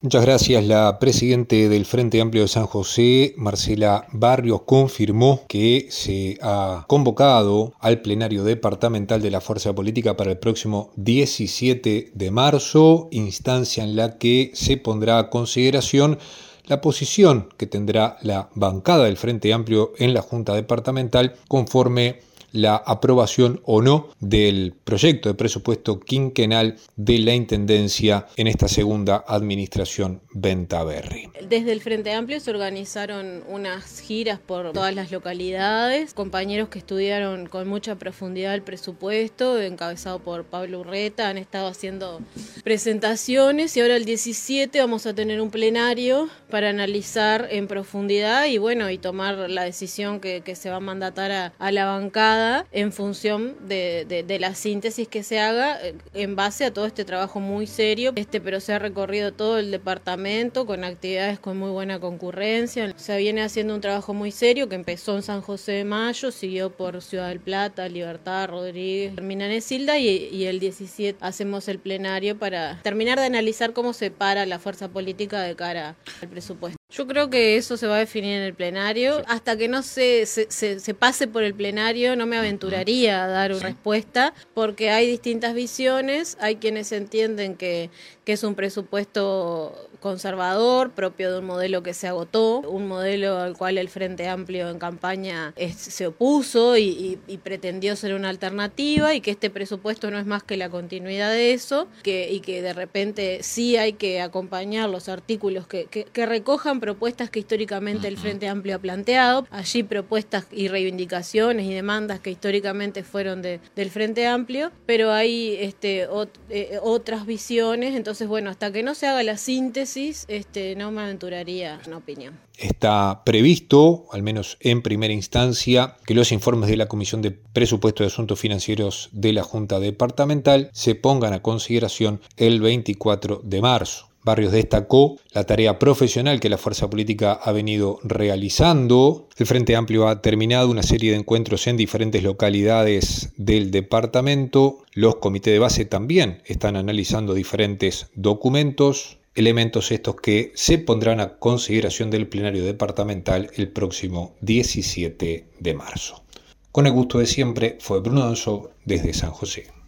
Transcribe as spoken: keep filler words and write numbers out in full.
Muchas gracias. La presidente del Frente Amplio de San José, Marcela Barrios, confirmó que se ha convocado al plenario departamental de la Fuerza Política para el próximo diecisiete de marzo, instancia en la que se pondrá a consideración la posición que tendrá la bancada del Frente Amplio en la Junta Departamental conforme la aprobación o no del proyecto de presupuesto quinquenal de la Intendencia en esta segunda administración Bentaberri. Desde el Frente Amplio se organizaron unas giras por todas las localidades, compañeros que estudiaron con mucha profundidad el presupuesto, encabezado por Pablo Urreta, han estado haciendo presentaciones y ahora el diecisiete vamos a tener un plenario para analizar en profundidad y bueno, y tomar la decisión que, que se va a mandatar a, a la bancada en función de, de, de la síntesis que se haga en base a todo este trabajo muy serio, este pero se ha recorrido todo el departamento con actividades con muy buena concurrencia, se viene haciendo un trabajo muy serio que empezó en San José de Mayo, siguió por Ciudad del Plata, Libertad, Rodríguez, termina en Esilda y, y el diecisiete hacemos el plenario para terminar de analizar cómo se para la fuerza política de cara al presupuesto. Yo creo que eso se va a definir en el plenario. Sí. Hasta que no se, se, se, se pase por el plenario no me aventuraría a dar una sí. respuesta, porque hay distintas visiones, hay quienes entienden que, que es un presupuesto conservador, propio de un modelo que se agotó, un modelo al cual el Frente Amplio en campaña es, se opuso y, y, y pretendió ser una alternativa, y que este presupuesto no es más que la continuidad de eso, que, y que de repente sí hay que acompañar los artículos que, que, que recojan propuestas que históricamente el Frente Amplio ha planteado, allí propuestas y reivindicaciones y demandas que históricamente fueron de, del Frente Amplio, pero hay este, ot, eh, otras visiones, entonces bueno, hasta que no se haga la síntesis, este, no me aventuraría una opinión. Está previsto, al menos en primera instancia, que los informes de la Comisión de Presupuesto de Asuntos Financieros de la Junta Departamental se pongan a consideración el veinticuatro de marzo. Barrios destacó la tarea profesional que la fuerza política ha venido realizando. El Frente Amplio ha terminado una serie de encuentros en diferentes localidades del departamento. Los comités de base también están analizando diferentes documentos, elementos estos que se pondrán a consideración del plenario departamental el próximo diecisiete de marzo. Con el gusto de siempre, fue Bruno Danzó desde San José.